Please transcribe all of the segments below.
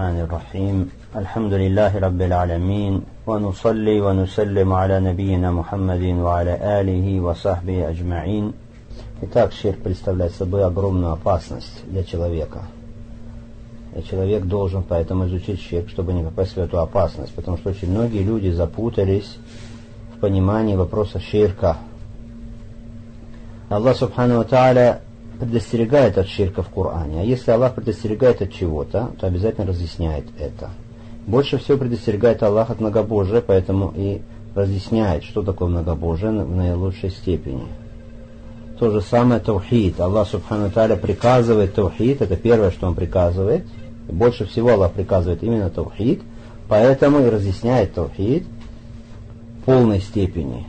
الرحمن الرحيم الحمد لله رب العالمين ونصلي ونسلم على نبينا محمد وعلى آله وصحبه أجمعين. Итак, ширк представляет собой огромную опасность для человека. И человек должен поэтому изучить ширк, чтобы не попасть в эту опасность, потому что очень многие люди запутались в понимании вопроса ширка. Аллах Субхану ва Тааля предостерегает от ширка в Коране. А если Аллах предостерегает от чего-то, то обязательно разъясняет это. Больше всего предостерегает Аллах от многобожия, поэтому и разъясняет, что такое многобожие в наилучшей степени. То же самое таухид. Аллах Субхану ва Тааля приказывает таухид, это первое, что Он приказывает. И больше всего Аллах приказывает именно таухид, поэтому и разъясняет таухид в полной степени.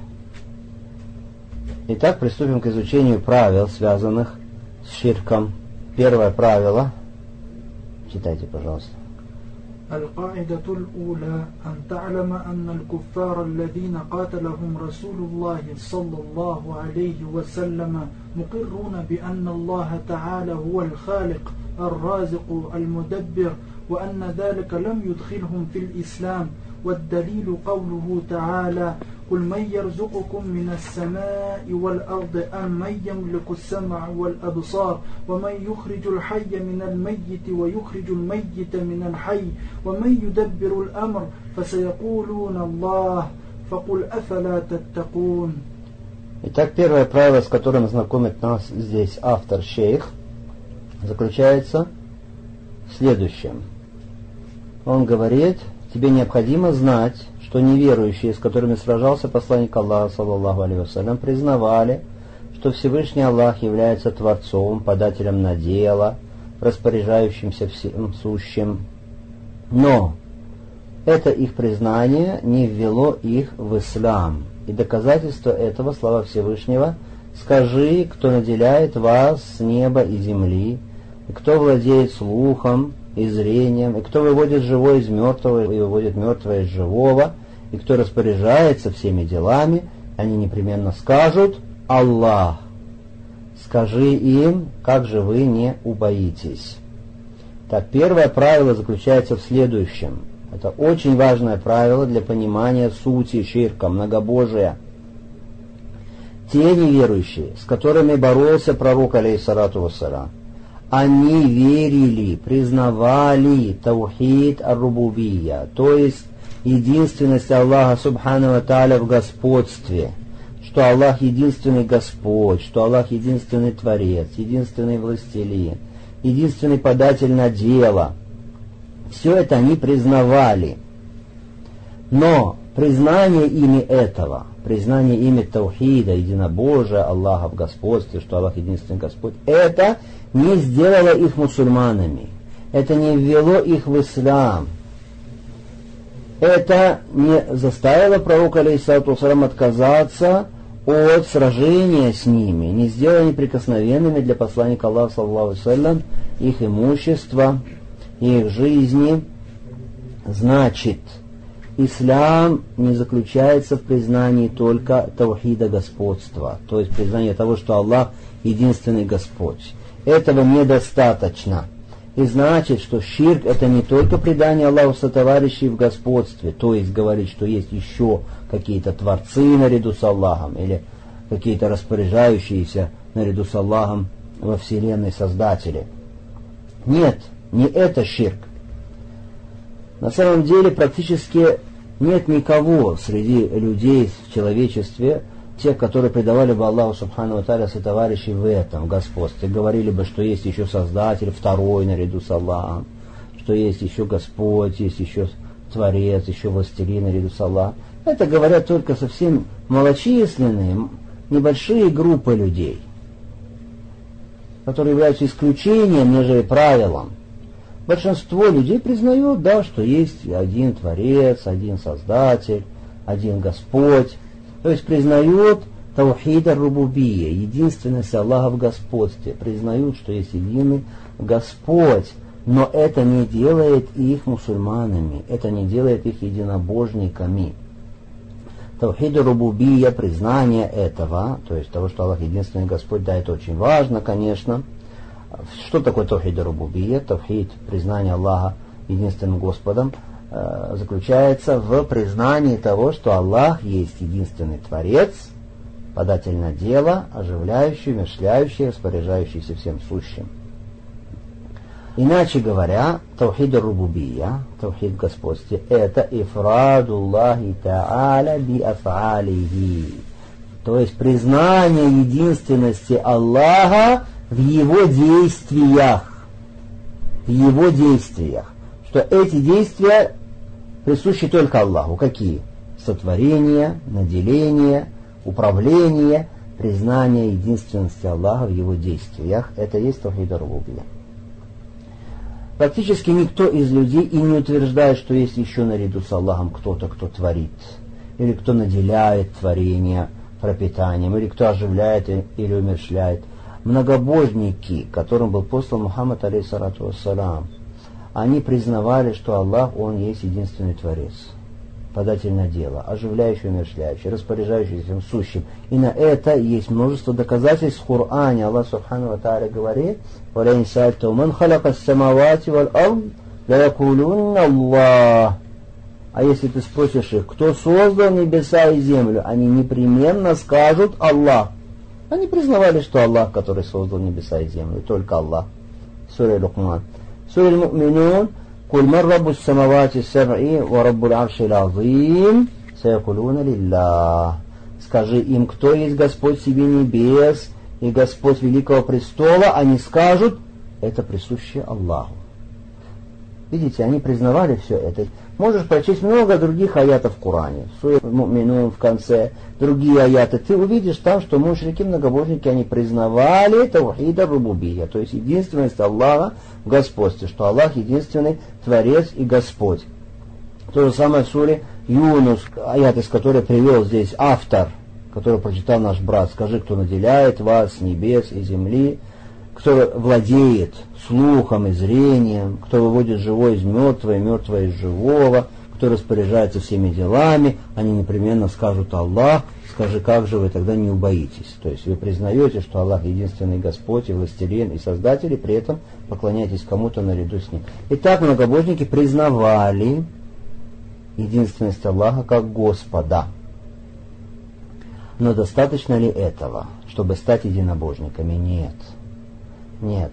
Итак, приступим к изучению правил, связанных с ширком. Первое правило. Читайте, пожалуйста. القاعدة الأولى أن تعلم أن الكفار الذين قاتلهم رسول الله صلى الله عليه وسلم مقرون بأن الله تعالى هو الخالق الرازق المدبر وأن ذلك لم يدخلهم في الإسلام والدليل قوله تعالى قل من يرزقكم من السماء والأرض أم من يملك السمع والأبصار ومن يخرج الحي من الميت ويخرج الميت من الحي ومن يدبر الأمر فسيقولون الله فقل أفلا تتقون. Итак, первое правило, с которым знакомит нас здесь автор шейх, заключается в следующем. Он говорит, тебе необходимо знать, что неверующие, с которыми сражался посланник Аллаха, саллаллаху алейхи вассалям, признавали, что Всевышний Аллах является Творцом, подателем на дело, распоряжающимся всем сущим. Но это их признание не ввело их в ислам. И доказательство этого слова Всевышнего: «Скажи, кто наделяет вас с неба и земли, и кто владеет слухом и зрением, и кто выводит живое из мертвого и выводит мертвое из живого, и кто распоряжается всеми делами», они непременно скажут: «Аллах». Скажи им, как же вы не убоитесь. Так, первое правило заключается в следующем. Это очень важное правило для понимания сути ширка, многобожия. Те неверующие, с которыми боролся пророк, алейхиссалату вассалям, они верили, признавали таухид ар-рубубия, то есть единственность Аллаха Субхану ва Тааля в господстве, что Аллах единственный Господь, что Аллах единственный Творец, единственный Властелин, единственный податель на дело. Все это они признавали. Но признание ими этого, признание ими таухида, единобожия Аллаха в господстве, что Аллах единственный Господь, это не сделало их мусульманами, это не ввело их в ислам, это не заставило пророка, алейхиссалату вассалям, отказаться от сражения с ними, не сделало неприкосновенными для посланника Аллаха, саллаллаху алейхи вассалям, их имущество, их жизни. Значит, ислам не заключается в признании только таухида господства, то есть признание того, что Аллах единственный Господь. Этого недостаточно. И значит, что ширк — это не только предание Аллаху сотоварищей в господстве, то есть говорить, что есть еще какие-то творцы наряду с Аллахом, или какие-то распоряжающиеся наряду с Аллахом во вселенной создатели. Нет, не это ширк. На самом деле практически нет никого среди людей в человечестве, тех, которые предавали бы Аллаху Субхану ва Тааля сотоварищей в этом господстве, говорили бы, что есть еще Создатель, второй наряду с Аллахом, что есть еще Господь, есть еще Творец, еще Властелин наряду с Аллахом. Это говорят только совсем малочисленные, небольшие группы людей, которые являются исключением, нежели правилом. Большинство людей признают, да, что есть один Творец, один Создатель, один Господь. То есть признают таухид ар-рубубия, единственность Аллаха в господстве, признают, что есть единый Господь, но это не делает их мусульманами, это не делает их единобожниками. Таухид ар-рубубия, признание этого, то есть того, что Аллах единственный Господь, да, это очень важно, конечно. Что такое таухид ар-рубубия? Таухид, признание Аллаха единственным Господом, заключается в признании того, что Аллах есть единственный Творец, податель на дело, оживляющий, умерщвляющий, распоряжающийся всем сущим. Иначе говоря, таухид ар-рубубия, таухид в господстве, это ифрадуллахи та'аля би аф'алихи, то есть признание единственности Аллаха в его действиях. В его действиях. Что эти действия присущи только Аллаху. Какие? Сотворение, наделение, управление, признание единственности Аллаха в его действиях. Это есть таухид ар-рубубия. Практически никто из людей и не утверждает, что есть еще наряду с Аллахом кто-то, кто творит, или кто наделяет творение пропитанием, или кто оживляет или умерщвляет. Многобожники, которым был послан Мухаммад, алейхиссалату вассалам, они признавали, что Аллах, Он есть единственный Творец, податель на дело, оживляющий, умерщвляющий, распоряжающийся всем сущим. И на это есть множество доказательств в Коране. Аллах Субхану ва Тааля говорит: «Валяин сальту ман халяка ас-самавати валь ард, ла якулунна Аллах». А если ты спросишь их, кто создал небеса и землю, они непременно скажут Аллах. Они признавали, что Аллах, который создал небеса и землю, только Аллах. Сура Лукман. Сура Аль-Му'минун. «Куль ман раббу ас-самавати ас-саб'и ва раббул арши ал-азим, саякулуна лиллах». Скажи им, кто есть Господь себе небес и Господь Великого Престола, они скажут, это присуще Аллаху. Видите, они признавали все это. Можешь прочесть много других аятов в Коране. Сура Му'минун в конце, другие аяты. Ты увидишь там, что мушрики, многобожники, они признавали таухид ар-рубубия, то есть единственность Аллаха в господстве, что Аллах единственный Творец и Господь. То же самое в суре Юнус, аят, из которой привел здесь автор, который прочитал наш брат. Скажи, кто наделяет вас с небес и земли, кто владеет слухом и зрением, кто выводит живое из мертвого и мертвое из живого, кто распоряжается всеми делами, они непременно скажут Аллах. Скажи, как же вы тогда не убоитесь? То есть вы признаете, что Аллах единственный Господь и властелин и Создатель, и при этом поклоняетесь кому-то наряду с Ним. Итак, многобожники признавали единственность Аллаха как Господа. Но достаточно ли этого, чтобы стать единобожниками? Нет. Нет.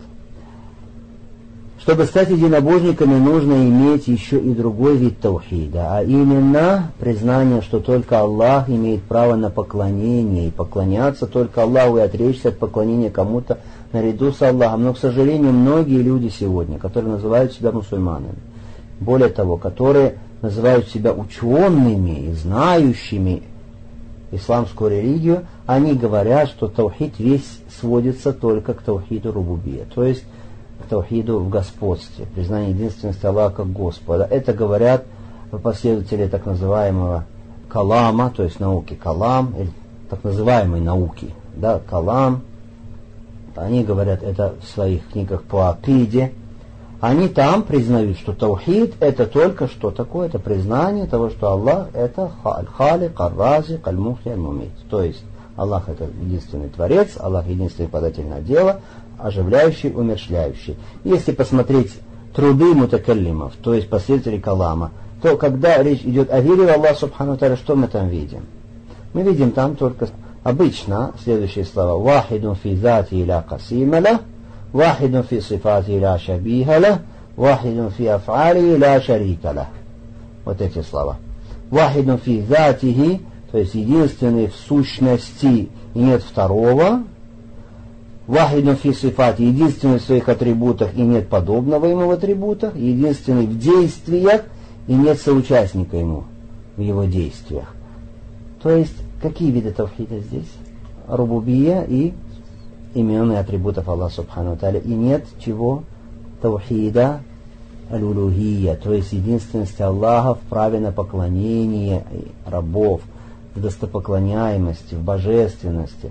Чтобы стать единобожниками, нужно иметь еще и другой вид таухида, а именно признание, что только Аллах имеет право на поклонение, и поклоняться только Аллаху, и отречься от поклонения кому-то наряду с Аллахом. Но, к сожалению, многие люди сегодня, которые называют себя мусульманами, более того, которые называют себя учеными и знающими исламскую религию, они говорят, что таухид весь сводится только к таухиду рубубия, то есть к таухиду в господстве, признание единственности Аллаха как Господа. Это говорят последователи так называемого калама, то есть науки калам, или так называемой науки, да, калам. Они говорят это в своих книгах по акиде. Они там признают, что таухид это только что такое, это признание того, что Аллах это аль-халик, ар-разик, аль-мухи, аль-мумит. То есть Аллах это единственный Творец, Аллах единственный податель на дело, оживляющий, умерщвляющий. Если посмотреть труды мутакаллимов, то есть последователей калама, то когда речь идет о вере в Аллаха Субхану Тааля, что мы там видим? Мы видим там только обычно следующие слова: «Вахидун фи зати иля касима ла, вахидун фи сифати иля шабиха ла, вахидун фи аф'али иля шарика ла». Вот эти слова. «Вахидун фи затихи», то есть единственный в сущности и нет второго. «Вахидун фи сифати», единственный в своих атрибутах и нет подобного ему в атрибутах. Единственный в действиях и нет соучастника ему в его действиях. То есть, какие виды тавхида здесь? Рубубия и имен и атрибутов Аллаха Субхану Тааля. И нет чего? Тавхида аль-улухия, то есть единственность Аллаха в праве на поклонение рабов, в достопоклоняемости, в божественности.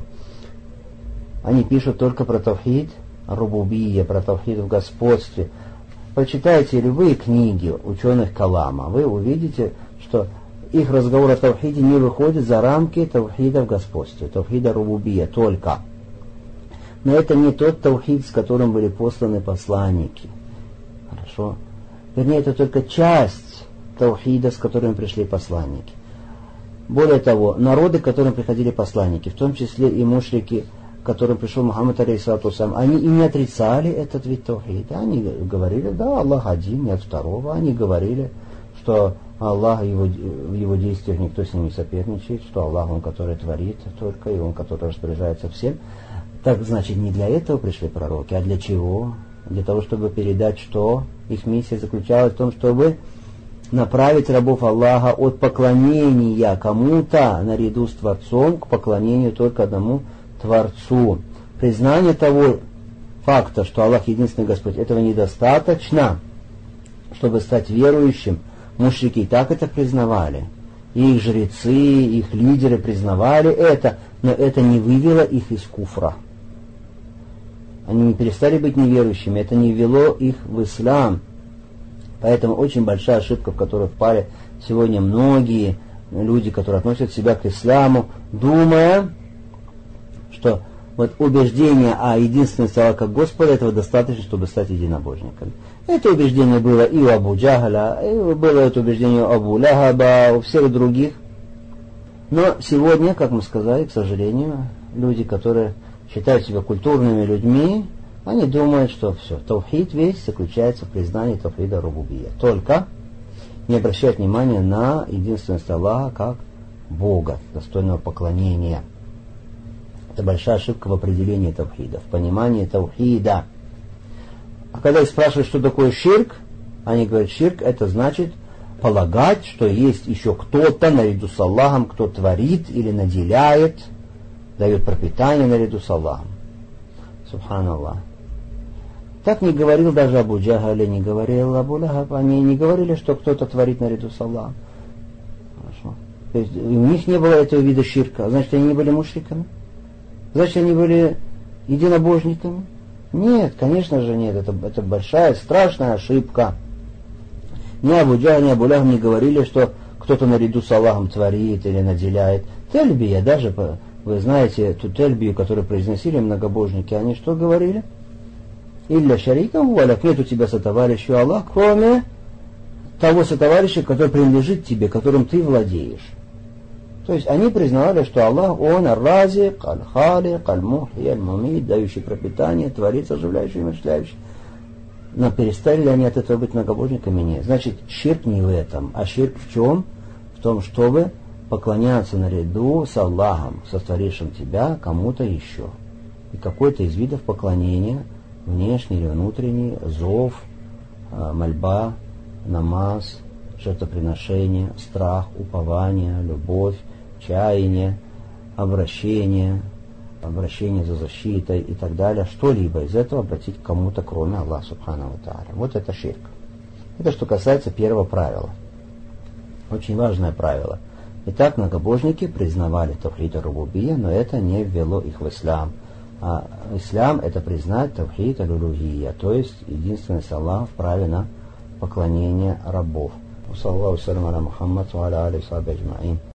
Они пишут только про тавхид рубубия, про тавхид в господстве. Прочитайте любые книги ученых калама, вы увидите, что их разговор о тавхиде не выходит за рамки тавхида в господстве, тавхида рубубия только. Но это не тот тавхид, с которым были посланы посланники. Хорошо? Вернее, это только часть таухида, с которыми пришли посланники. Более того, народы, к которым приходили посланники, в том числе и мушрики, к которым пришел Мухаммад, алейхиссалату, они и не отрицали этот вид таухида. Они говорили, да, Аллах один, нет второго. Они говорили, что Аллах, в его действиях никто с ним не соперничает, что Аллах, Он, который творит только, и Он, который распоряжается всем. Так, значит, не для этого пришли пророки, а для чего? Для того, чтобы передать, что их миссия заключалась в том, чтобы направить рабов Аллаха от поклонения кому-то наряду с Творцом к поклонению только одному Творцу. Признание того факта, что Аллах единственный Господь, этого недостаточно, чтобы стать верующим. Мушрики и так это признавали. И их жрецы, их лидеры признавали это, но это не вывело их из куфра. Они не перестали быть неверующими, это не ввело их в ислам. Поэтому очень большая ошибка, в которую впали сегодня многие люди, которые относят себя к исламу, думая, что вот убеждение о единственности Аллаха Господа, этого достаточно, чтобы стать единобожниками. Это убеждение было и у Абу Джахаля, и было это убеждение у Абу Лахаба, у всех других. Но сегодня, как мы сказали, к сожалению, люди, которые считают себя культурными людьми, они думают, что все, таухид весь заключается в признании таухида рубубия. Только не обращают внимания на единственность Аллаха как Бога, достойного поклонения. Это большая ошибка в определении таухида, в понимании таухида. А когда их спрашивают, что такое ширк, они говорят, ширк это значит полагать, что есть еще кто-то наряду с Аллахом, кто творит или наделяет, дает пропитание наряду с Аллахом. Субханаллах. Так не говорил даже Абу Джахаль, не говорил Абу Лахаб, они не говорили, что кто-то творит наряду с Аллахом. Хорошо. То есть у них не было этого вида ширка, значит, они не были мушриками? Значит, они были единобожниками? Нет, конечно же нет, это большая, страшная ошибка. Ни Абу Джахаль, ни Абу Лахаб не говорили, что кто-то наряду с Аллахом творит или наделяет. Тельбия, даже, вы знаете, ту тельбию, которую произносили многобожники, они что говорили? Илля шарика вуаляк, нет у тебя сотоварища Аллах, кроме того сотоварища, который принадлежит тебе, которым ты владеешь. То есть они признавали, что Аллах, Он ар-разик, аль-халик, аль-мухи, аль-мумид, дающий пропитание, творец, оживляющий и мышляющий. Но перестали ли они от этого быть многобожниками? Нет. Значит, ширк не в этом, а ширк в чем? В том, чтобы поклоняться наряду с Аллахом, сотворившим тебя, кому-то еще. И какой-то из видов поклонения, внешний или внутренний, зов, мольба, намаз, жертвоприношение, страх, упование, любовь, чаяние, обращение за защитой и так далее, что-либо из этого обратить к кому-то, кроме Аллаха Субхану ва Тааля. Вот это ширк. Это что касается первого правила. Очень важное правило. Итак, многобожники признавали таухид ар-рубубия, но это не ввело их в ислам. А ислам это признать таухид аль-улухия, то есть единственность Аллаха в праве на поклонение рабов. Саллаллаху алейхи ва саллям ала Мухаммад ва аля алихи ва сахбихи аджмаин.